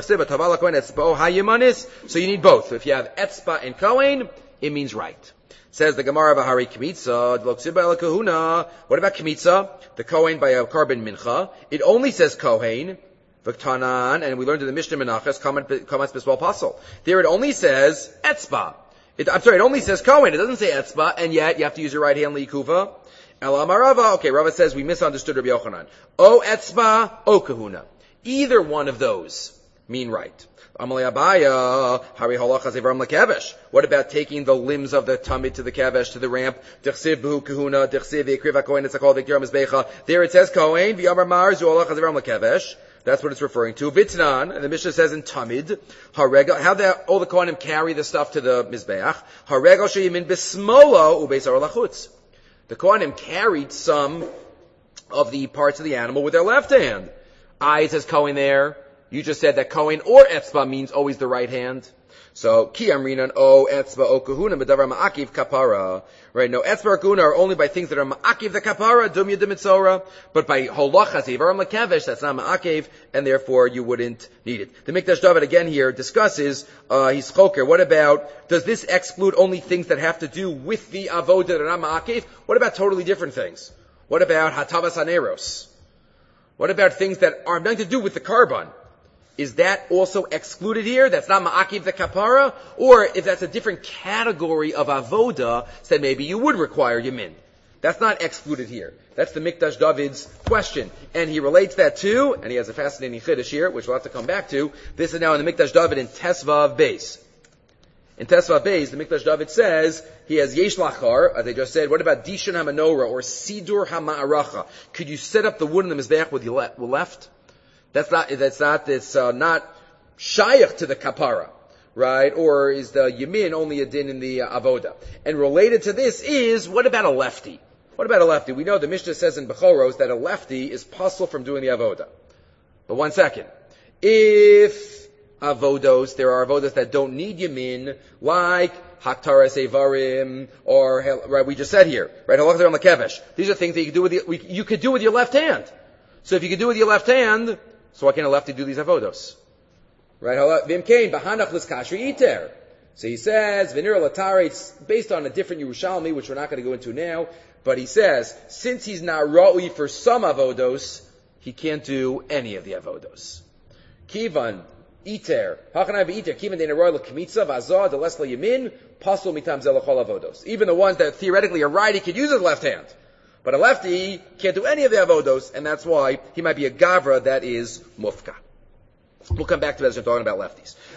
So you need both. If you have Etzba and Kohen, it means right. Says the Gemara Bahari Kmitza. What about Kmitza? The Kohen by a carbon mincha. It only says Kohen. V'ktanan, and we learned in the Mishnah Menachos, comments Biswal Pasul. There it only says Etzba. It only says Kohen. It doesn't say Etzba, and yet you have to use your right hand Li'ikuva. Ela Rava. Okay, Rava says we misunderstood Rabbi Yochanan. O Etzba, O Kahuna. Either one of those mean right. Amalei Abaya, Hari Halacha Zevarim LeKavesh. What about taking the limbs of the Tamid to the Kavesh, to the ramp? Dechsiv B'hu Kahuna, Dechsiv V'Yekriv HaKohen, it's called V'Kir HaMizbecha. There it says Kohen, V'Yamar Mar, Zu Halacha Zevarim LeKavesh. That's what it's referring to. Vitnan, and the Mishnah says in Tamid, Harega, how all the Kohanim carry the stuff to the Mizbeach. Harega sheyimin bismolo ubeisar lachutz. The Kohanim carried some of the parts of the animal with their left hand. It says Kohen there. You just said that Kohen or Etzba means always the right hand. So, Ki Amrinan, O Etzba, O Kahuna, Medavar Ma'akiv Kapara. Right, no, Etzba or Kahuna are only by things that are Ma'akiv the Kapara, Dumya de Mitzora. But by Holacha, Zevarim Lekevesh, that's not Ma'akiv, and therefore you wouldn't need it. The Mikdash David again here discusses, he's choker. What about, does this exclude only things that have to do with the Avodah that are not Ma'akiv? What about totally different things? What about Hatavas Haneros? What about things that are nothing to do with the carbon? Is that also excluded here? That's not ma'akiv the kapara? Or if that's a different category of avoda, then maybe you would require yamin. That's not excluded here. That's the Mikdash David's question. And he relates that to, and he has a fascinating chiddush here, which we'll have to come back to. This is now in the Mikdash David in Tesvav Beis. In Tesvav Beis, the Mikdash David says, he has Yesh Lachar, as I just said. What about Dishan HaMenorah or Sidur HaMa'aracha? Could you set up the wood in the Mizbeach with your left? It's not shayach to the kapara, right? Or is the yamin only a din in the avoda? And related to this is, what about a lefty? What about a lefty? We know the Mishnah says in Bechoros that a lefty is puzzled from doing the avoda. But one second. If avodos, there are avodas that don't need yamin, like haktaras evarim, or, right, we just said here, right, halachas on the kevesh. These are things that you could do with your left hand. So if you could do with your left hand, so why can't a lefty do these avodos? Right? Vimkein b'hanach l'skashri iter. So he says, v'nir latari, it's based on a different Yerushalmi, which we're not going to go into now, but he says, since he's not ra'ui for some avodos, he can't do any of the avodos. Kivan, iter, hachanai v'iter, kivan de'na roy l'kmitza, v'azah, de'les l'yamin, pasul mitam zel l'chol avodos. Even the ones that theoretically are right, he could use his left hand. But a lefty can't do any of the avodos, and that's why he might be a gavra that is mufka. We'll come back to that as we're talking about lefties.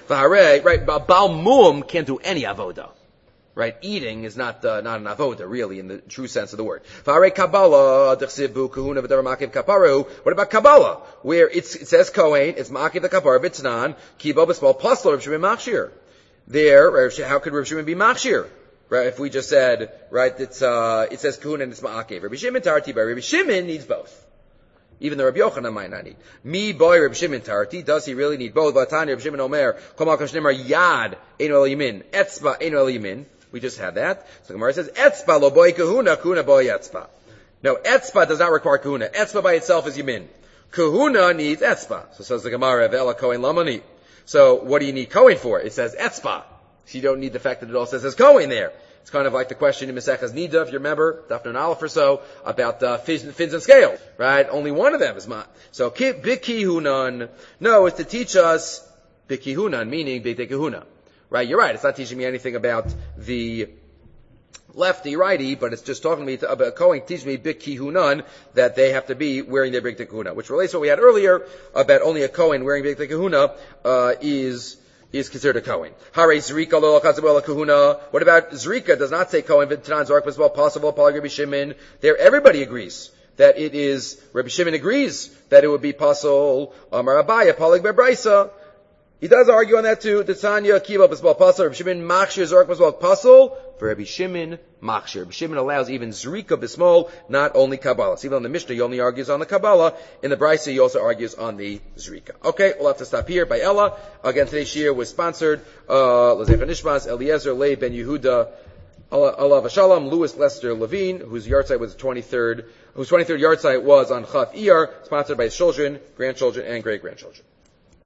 V'harei, right, Baal Mu'um can't do any avoda. Right, eating is not an avoda, really, in the true sense of the word. V'harei Kabbalah, d'chsivu kahuna v'davar makiv kaparu. What about Kabbalah? Where it says Kohen, it's makiv the kapar, v'tznan, kibo b'smal paslo, Reb Shimon machshir. There, how could Reb Shimon be machshir? Right, if we just said, right, it says kahuna and it's ma'akev. Reb Shimon tarti, by Reb Shimon needs both. Even though Rabbi Yochanan might not need. Mi boy Reb Shimon tarti, does he really need both? Vatani Reb Shimon omer, kol malkav shnimar yad, einu el yamin, etzba, einu el yamin. We just had that. So Gemara says, etzba lo boy kahuna, kahuna boy etzba. No, etzba does not require kahuna. Etzba by itself is yamin. Kahuna needs etzba. So says the Gemara, v'ela kohen lamani. So what do you need kohen for? It says etzba. So you don't need the fact that it also says kohen there. It's kind of like the question in Maseches Nida, if you remember, Daf Nun Aleph or so, about fins and scales, right? Only one of them is ma. So bikihunan. No, it's to teach us bikihunan, meaning b'tekehuna. Right, you're right. It's not teaching me anything about the lefty, righty, but it's just talking to me about Kohen, teaching me big kihunan, that they have to be wearing their big kahuna, which relates to what we had earlier about only a Kohen wearing big kahuna, is considered a Kohen. Hare Zrika lo chazabel kahuna. What about Zrika? Does not say Kohen, v'tanan zark was well possible, Palag Rabbi Shimon. There, everybody agrees that it is, Rabbi Shimon agrees that it would be possible, Amar Abaya, Palag Bebraisa. He does argue on that too. The Tanya Kiva Basbal Pasal, Rabbi Shimon Machshir Zark Basbal Pasal. For Rabbi Shimon Machshir. Rabbi Shimon allows even Zrika Bismol, not only Kabbalah. So even on the Mishnah, he only argues on the Kabbalah. In the Brisa, he also argues on the Zrika. Okay, we'll have to stop here by Ella. Again, today's shir was sponsored, L'Zecha Nishmas, Eliezer, Leib, Ben Yehuda, Alav Shalom, Louis Lester Levine, whose yahrzeit was 23rd yahrzeit was on Chaf Iyar, sponsored by his children, grandchildren, and great-grandchildren.